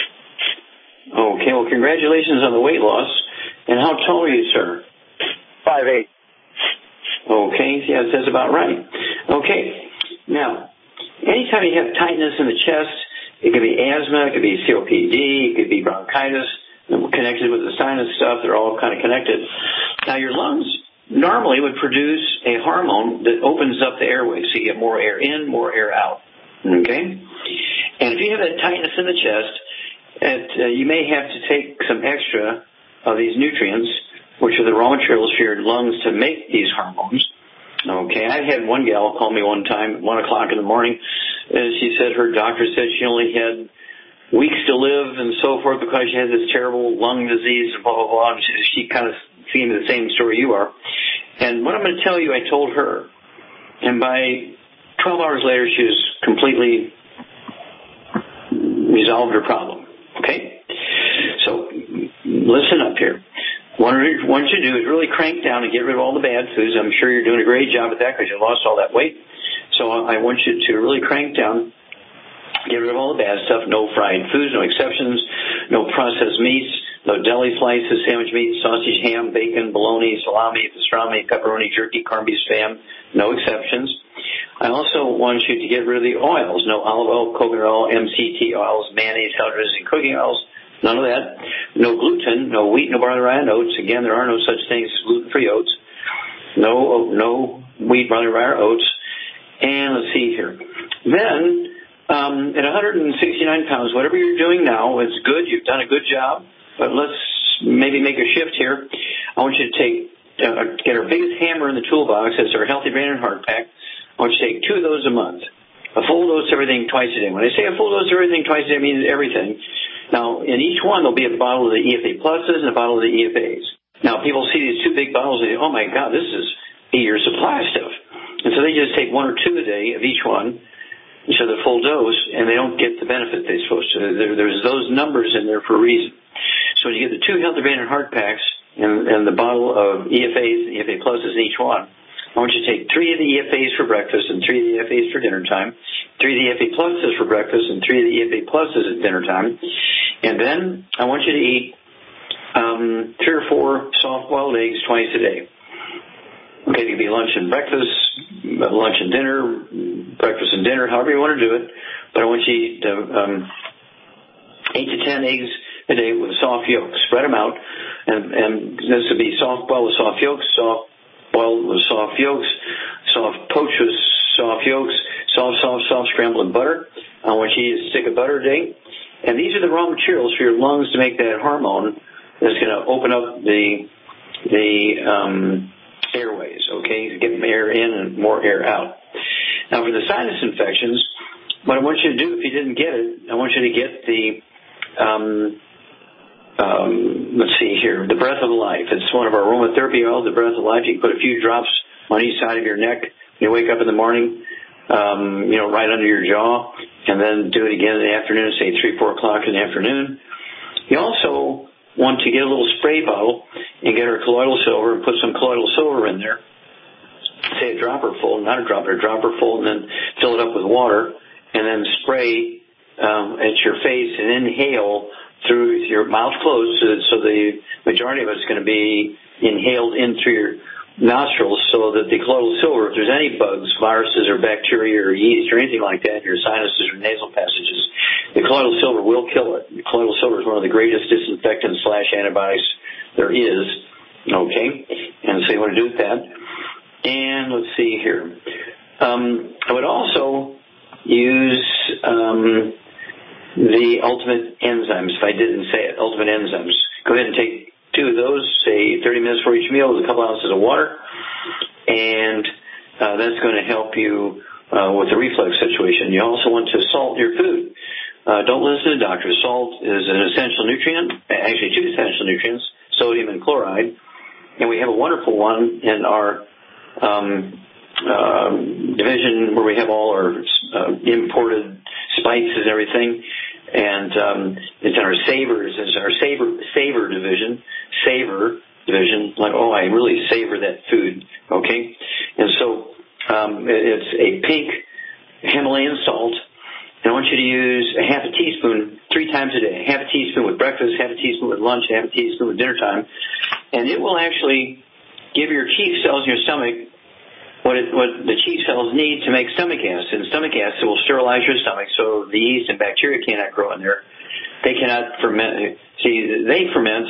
Speaker 4: Okay. Well, congratulations on the weight loss. And how tall are you, sir?
Speaker 21: Five eight.
Speaker 4: Okay. Yeah, that's about right. Okay. Now, anytime you have tightness in the chest, it could be asthma, it could be C O P D, it could be bronchitis, connected with the sinus stuff. They're all kind of connected. Now, your lungs normally would produce a hormone that opens up the airways, so you get more air in, more air out. Okay? And if you have that tightness in the chest, it, uh, you may have to take some extra of these nutrients, which are the raw materials for your lungs to make these hormones. Okay, I had one gal call me one time at one o'clock in the morning, and she said her doctor said she only had weeks to live and so forth because she had this terrible lung disease and blah, blah, blah. And she, she kind of seemed the same story you are. And what I'm going to tell you, I told her. And by twelve hours later, she was completely resolved her problem. Okay? So listen up here. What I want you to do is really crank down and get rid of all the bad foods. I'm sure you're doing a great job at that because you lost all that weight. So I want you to really crank down, get rid of all the bad stuff, no fried foods, no exceptions, no processed meats, no deli slices, sandwich meat, sausage, ham, bacon, bologna, salami, pastrami, pepperoni, jerky, corned beef, spam, no exceptions. I also want you to get rid of the oils, no olive oil, coconut oil, M C T oils, mayonnaise, salad dressing, cooking oils. None of that. No gluten, no wheat, no barley, rye, no oats. Again, there are no such things as gluten-free oats. No, no wheat, barley, rye, or oats. And let's see here. Then, um, at one hundred sixty-nine pounds, whatever you're doing now is good. You've done a good job. But let's maybe make a shift here. I want you to take, uh, get our biggest hammer in the toolbox. That's our Healthy Brain and Heart Pack. I want you to take two of those a month. A full dose of everything twice a day. When I say a full dose of everything twice a day, I mean everything. Now, in each one, there'll be a bottle of the E F A pluses and a bottle of the E F As. Now, people see these two big bottles and they say, oh, my God, this is a year's supply of stuff. And so they just take one or two a day of each one, so the full dose, and they don't get the benefit they're supposed to. There, there's those numbers in there for a reason. So when you get the two Health Advantage Heart Packs and, and the bottle of E F As and E F A pluses in each one, I want you to take three of the E F As for breakfast and three of the E F As for dinner time, three of the E F A pluses for breakfast and three of the E F A pluses at dinner time. And then I want you to eat um, three or four soft-boiled eggs twice a day. Okay, it could be lunch and breakfast, lunch and dinner, breakfast and dinner, however you want to do it. But I want you to eat uh, um, eight to ten eggs a day with soft yolks. Spread them out. And, and this would be soft-boiled with soft yolks, soft-boiled with soft yolks, soft poached with soft yolks, soft, soft, soft scrambled in butter. I want you to eat a stick of butter a day. And these are the raw materials for your lungs to make that hormone that's going to open up the the um, airways, okay, to get air in and more air out. Now, for the sinus infections, what I want you to do, if you didn't get it, I want you to get the, um, um, let's see here, the Breath of Life. It's one of our aromatherapy oils, the Breath of Life. You can put a few drops on each side of your neck when you wake up in the morning, um, you know, right under your jaw, and then do it again in the afternoon, say three, four o'clock in the afternoon. You also want to get a little spray bottle and get our colloidal silver and put some colloidal silver in there. Say a dropper full, not a dropper, a dropper full, and then fill it up with water, and then spray um, at your face and inhale through your mouth closed, so, so the majority of it's going to be inhaled in through your nostrils, so that the colloidal silver, if there's any bugs, viruses or bacteria or yeast or anything like that in your sinuses or nasal passages, the colloidal silver will kill it. The colloidal silver is one of the greatest disinfectants slash antibiotics there is. Okay, and so you want to do that. And let's see here. Um, I would also use um, the Ultimate Enzymes, if I didn't say it, Ultimate Enzymes. Go ahead and take two of those, say thirty minutes for each meal with a couple ounces of water, and uh, that's going to help you uh, with the reflux situation. You also want to salt your food. Uh, don't listen to doctors. Salt is an essential nutrient, actually two essential nutrients, sodium and chloride, and we have a wonderful one in our um, uh, division where we have all our uh, imported spices and everything. And um, it's in our savors, it's in our savor savor division, savor division. Like, oh, I really savor that food, okay? And so um, it's a pink Himalayan salt, and I want you to use a half a teaspoon three times a day. Half a teaspoon with breakfast, half a teaspoon with lunch, half a teaspoon with dinner time, and it will actually give your chief cells in your stomach what, it, what the chief cells need to make stomach acid. And stomach acid will sterilize your stomach so the yeast and bacteria cannot grow in there. They cannot ferment. See, they ferment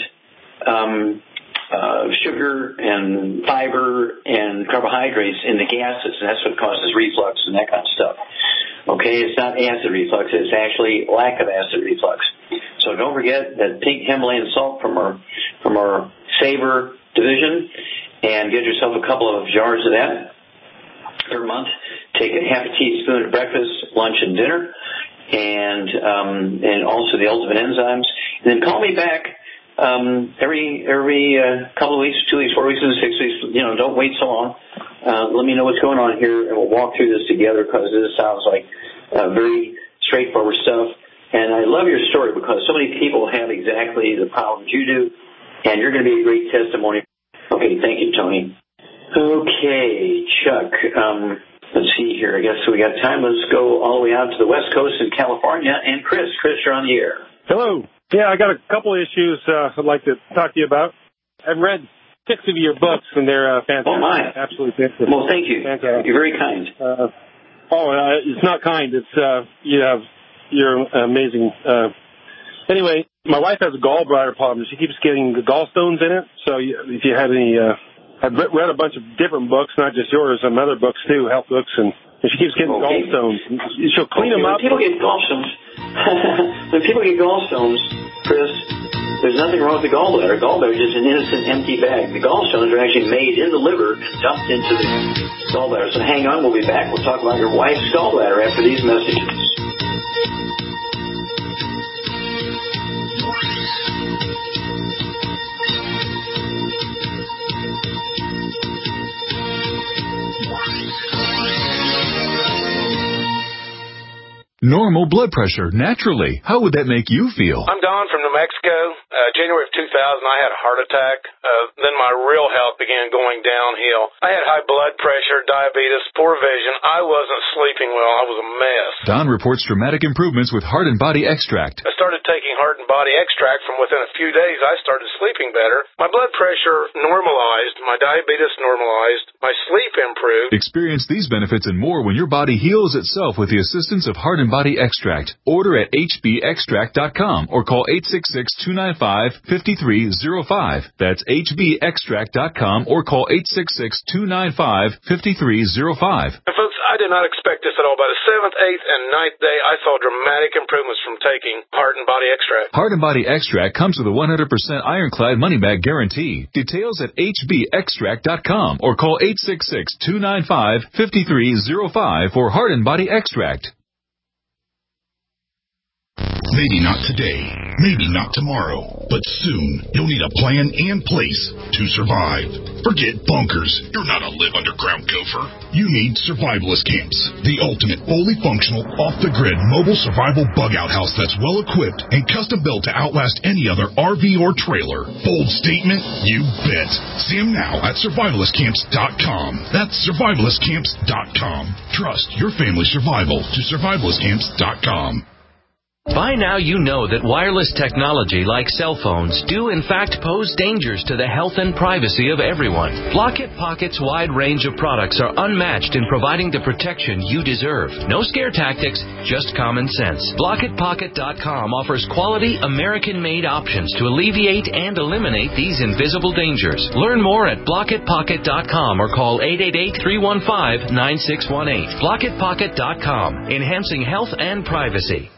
Speaker 4: um, uh, sugar and fiber and carbohydrates in the gases, and that's what causes reflux and that kind of stuff. Okay, it's not acid reflux. It's actually lack of acid reflux. So don't forget that pink Himalayan salt from our from our Savor division, and get yourself a couple of jars of that per month. Take a half a teaspoon at breakfast, lunch, and dinner, and um, and also the Ultimate Enzymes. And then call me back um, every every uh, couple of weeks, two weeks, four weeks, and six weeks. You know, don't wait so long. Uh, let me know what's going on here, and we'll walk through this together, because this sounds like uh, very straightforward stuff. And I love your story, because so many people have exactly the problems you do, and you're going to be a great testimony. Okay, thank you, Tony. Okay, Chuck, um, let's see here. I guess we got time. Let's go all the way out to the West Coast in California. And Chris, Chris, you're on the air.
Speaker 3: Hello. Yeah, I got a couple of issues uh, I'd like to talk to you about. I've read six of your books, and they're uh, fantastic.
Speaker 4: Oh, my.
Speaker 3: Absolutely fantastic.
Speaker 4: Well, thank you.
Speaker 3: Fantastic.
Speaker 4: You're very kind.
Speaker 3: Uh, oh, uh, it's not kind. It's uh, you have, you're amazing. Uh, anyway, my wife has a gallbladder problem. She keeps getting the gallstones in it. So if you had any... Uh, I've read a bunch of different books, not just yours, some other books too, health books, and she keeps getting okay. gallstones. She'll clean
Speaker 4: okay,
Speaker 3: them up.
Speaker 4: When people get gallstones, when people get gallstones, Chris, there's nothing wrong with the gallbladder. Gallbladder is just an innocent, empty bag. The gallstones are actually made in the liver and dumped into the gallbladder. So hang on, we'll be back. We'll talk about your wife's gallbladder after these messages.
Speaker 6: Normal blood pressure, naturally. How would that make you feel?
Speaker 22: I'm Don from New Mexico. Uh, January of two thousand, I had a heart attack. Uh, then my real health began going downhill. I had high blood pressure, diabetes, poor vision. I wasn't sleeping well. I was a mess.
Speaker 6: Don reports dramatic improvements with Heart and Body Extract.
Speaker 22: I started taking Heart and Body Extract. From within a few days, I started sleeping better. My blood pressure normalized. My diabetes normalized. My sleep improved.
Speaker 6: Experience these benefits and more when your body heals itself with the assistance of Heart and Body Extract. Order at h b extract dot com or call eight six six, two nine five, five three zero five. That's h b extract dot com or call eight six six, two nine five, five three zero five.
Speaker 22: And folks, I did not expect this at all. By the seventh, eighth, and ninth day, I saw dramatic improvements from taking Heart and Body Extract.
Speaker 6: Heart and Body Extract comes with a one hundred percent ironclad money-back guarantee. Details at h b extract dot com or call eight six six, two nine five, five three zero five for Heart and Body Extract.
Speaker 23: Maybe not today, maybe not tomorrow, but soon you'll need a plan and place to survive. Forget bunkers. You're not a live underground gopher. You need survivalist camps, the ultimate fully functional, off-the-grid mobile survival bug-out house that's well-equipped and custom-built to outlast any other R V or trailer. Bold statement? You bet. See them now at survivalist camps dot com. That's survivalist camps dot com. Trust your family's survival to survivalist camps dot com.
Speaker 24: By now you know that wireless technology like cell phones do in fact pose dangers to the health and privacy of everyone. Blockit Pocket's wide range of products are unmatched in providing the protection you deserve. No scare tactics, just common sense. Blockit Pocket dot com offers quality American-made options to alleviate and eliminate these invisible dangers. Learn more at Blockit Pocket dot com or call eight eight eight, three one five, nine six one eight. Blockit Pocket dot com, enhancing health and privacy.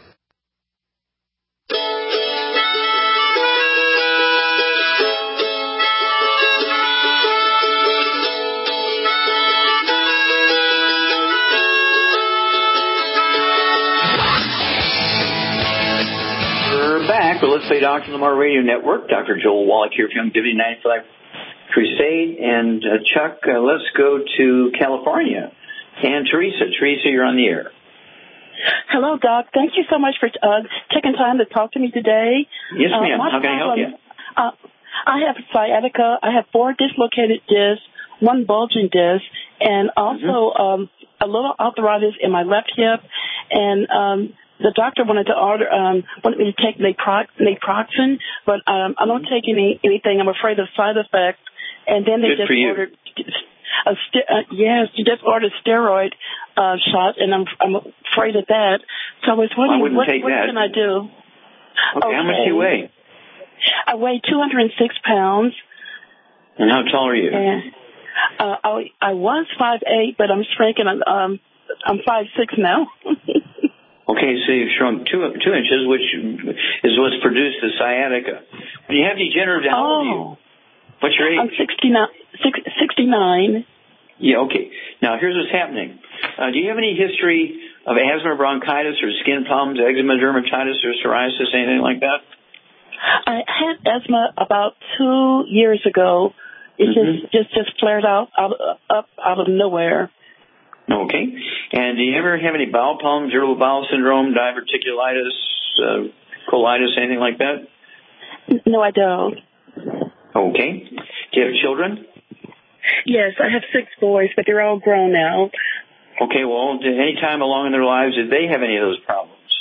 Speaker 4: Back with Let's Play Doctor Lamar Radio Network. Doctor Joel Wallach here from W ninety-five Crusade. And uh, Chuck, uh, let's go to California. And Teresa. Teresa, you're on the air.
Speaker 25: Hello, Doc. Thank you so much for uh, taking time to talk to me today.
Speaker 4: Yes, ma'am.
Speaker 25: Uh,
Speaker 4: How can I help you?
Speaker 25: Uh, I have sciatica. I have four dislocated discs, one bulging disc, and also mm-hmm. um, a little arthritis in my left hip. And um, the doctor wanted to order, um, wanted me to take napro- naproxen, but um, I don't take any anything. I'm afraid of side effects. And then they
Speaker 4: Good
Speaker 25: just ordered a st- uh, yes, you just ordered steroid uh, shot, and I'm I'm afraid of that. So I was wondering,
Speaker 4: I wouldn't
Speaker 25: what,
Speaker 4: take
Speaker 25: what
Speaker 4: that.
Speaker 25: can I do?
Speaker 4: Okay, okay, how much do you weigh?
Speaker 25: I weigh two hundred six pounds.
Speaker 4: And how tall are you?
Speaker 25: And, uh, I I was five eight, but I'm shrinking. I'm um I'm five six now.
Speaker 4: Okay, so you've shrunk two two inches, which is what's produced the sciatica. Do you have degenerative? How
Speaker 25: oh.
Speaker 4: old are you? What's your age?
Speaker 25: I'm sixty-nine. sixty-nine.
Speaker 4: Yeah, okay. Now, here's what's happening. Uh, do you have any history of asthma, bronchitis, or skin problems, eczema, dermatitis, or psoriasis, anything like that?
Speaker 25: I had asthma about two years ago. It mm-hmm. just, just just flared out, out up out of nowhere.
Speaker 4: Okay. And do you ever have any bowel problems, irritable bowel syndrome, diverticulitis, uh, colitis, anything like that?
Speaker 25: No, I don't.
Speaker 4: Okay. Do you have children?
Speaker 25: Yes, I have six boys, but they're all grown now.
Speaker 4: Okay, well, any time along in their lives, did they have any of those problems?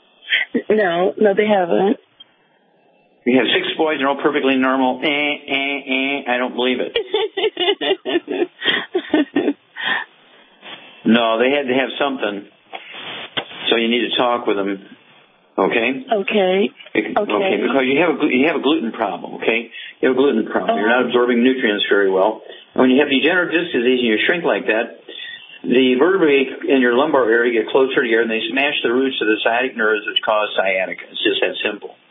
Speaker 25: No, no, they haven't.
Speaker 4: You have six boys, they're all perfectly normal. Eh, eh, eh. I don't believe it. No, they had to have something. So you need to talk with them. Okay?
Speaker 25: Okay.
Speaker 4: Okay,
Speaker 25: okay.
Speaker 4: because you have a you have a gluten problem, okay? You have a gluten problem. Oh. You're not absorbing nutrients very well. And when you have degenerative disc disease and you shrink like that, the vertebrae in your lumbar area get closer together and they smash the roots of the sciatic nerves which cause sciatica. It's just that simple.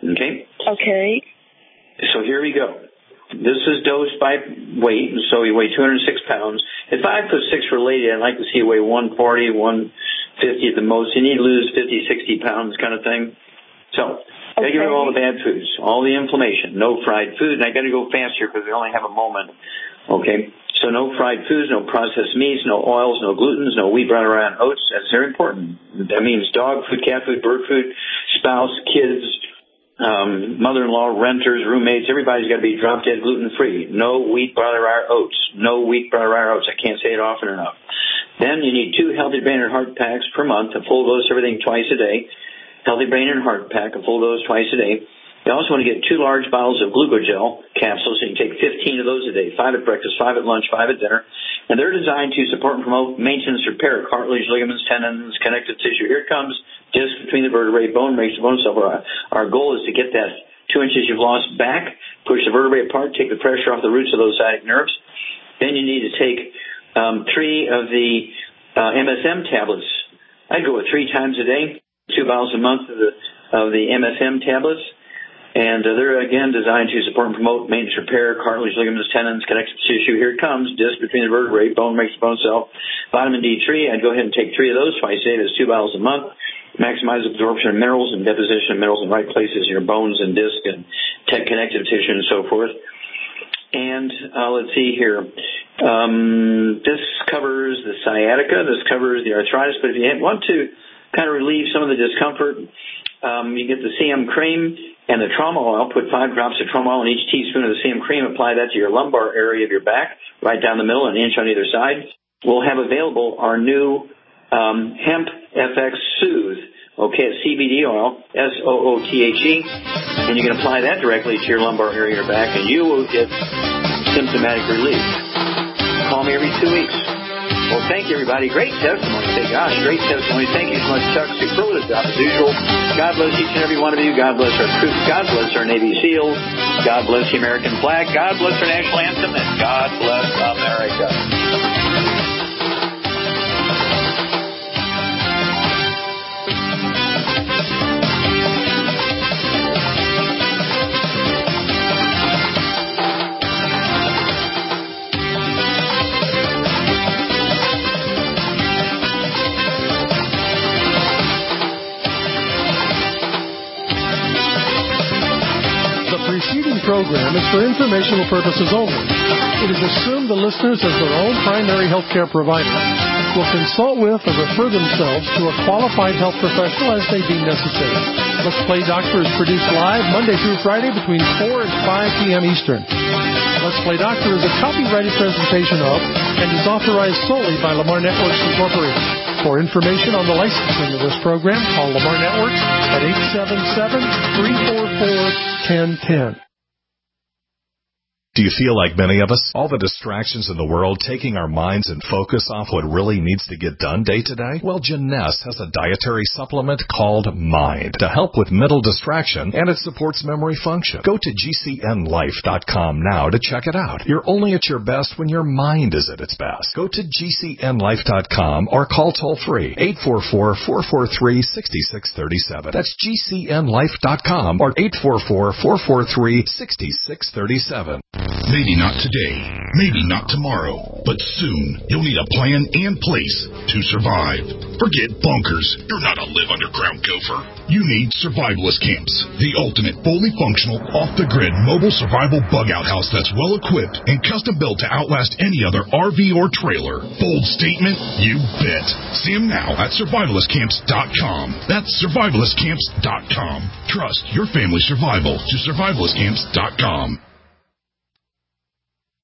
Speaker 4: Okay?
Speaker 25: Okay.
Speaker 4: So here we go. This is dosed by weight, so you weigh two hundred six pounds. At five foot six for a lady, I'd like to see you weigh one forty, one fifty at the most. You need to lose fifty, sixty pounds kind of thing. So, gotta get rid of all the bad foods, all the inflammation, no fried food. And I gotta go faster because we only have a moment. Okay? So no fried foods, no processed meats, no oils, no glutens, no wheat, brown, rye, and oats. That's very important. That means dog food, cat food, bird food, spouse, kids, um, mother-in-law, renters, roommates. Everybody's got to be drop dead gluten-free. No wheat, brown, rye, oats. No wheat, brown, rye, oats. I can't say it often enough. Then you need two Healthy Brain and Heart packs per month, a full dose of everything twice a day. Healthy Brain and Heart pack, a full dose twice a day. You also want to get two large bottles of Glucogel capsules, so you can take fifteen of those a day, five at breakfast, five at lunch, five at dinner. And they're designed to support and promote maintenance repair, cartilage, ligaments, tendons, connective tissue. Here it comes, disc between the vertebrae, bone makes the bone cell. Our, our goal is to get that two inches you've lost back, push the vertebrae apart, take the pressure off the roots of those sciatic nerves. Then you need to take um, three of the uh, M S M tablets. I'd go with three times a day, two bottles a month of the, of the M S M tablets. And uh, they're, again, designed to support and promote maintenance repair, cartilage, ligaments, tendons, connective tissue. Here it comes, disc between the vertebrae, bone makes the bone cell. Vitamin D three, I'd go ahead and take three of those twice a day. That's two bottles a month. Maximize absorption of minerals and deposition of minerals in the right places in your bones and disc and tech connective tissue and so forth. And uh, let's see here. Um, this covers the sciatica. This covers the arthritis. But if you want to kind of relieve some of the discomfort, um, you get the C M cream and the trauma oil. Put five drops of trauma oil in each teaspoon of the C M cream. Apply that to your lumbar area of your back, right down the middle, an inch on either side. We'll have available our new um, Hemp F X Soothe. Okay, it's C B D oil, S O O T H E, and you can apply that directly to your lumbar area of your back, and you will get symptomatic relief. Call me every two weeks. Well, thank you, everybody. Great testimony. Say, gosh, great testimony. Thank you so much, Chuck. Superlative job as usual. God bless each and every one of you. God bless our troops. God bless our Navy SEALs. God bless the American flag. God bless our national anthem. And God bless America.
Speaker 2: Program is for informational purposes only. It is assumed the listeners, as their own primary health care provider, will consult with or refer themselves to a qualified health professional as they deem necessary. Let's Play Doctor is produced live Monday through Friday between four and five p.m. Eastern. Let's Play Doctor is a copyrighted presentation of and is authorized solely by Lamar Networks Incorporated. For information on the licensing of this program, call Lamar Networks at eight seven seven, three four four, one zero one zero.
Speaker 1: Do you feel like many of us? All the distractions in the world taking our minds and focus off what really needs to get done day to day? Well, Janess has a dietary supplement called Mind to help with mental distraction, and it supports memory function. Go to G C N life dot com now to check it out. You're only at your best when your mind is at its best. Go to G C N life dot com or call toll-free eight four four, four four three, six six three seven. That's G C N life dot com or eight four four, four four three, six six three seven.
Speaker 23: Maybe not today, maybe not tomorrow, but soon you'll need a plan and place to survive. Forget bunkers. You're not a live underground gopher. You need survivalist camps, the ultimate fully functional, off-the-grid mobile survival bug-out house that's well-equipped and custom-built to outlast any other R V or trailer. Bold statement? You bet. See them now at survivalist camps dot com. That's survivalist camps dot com. Trust your family's survival to survivalist camps dot com.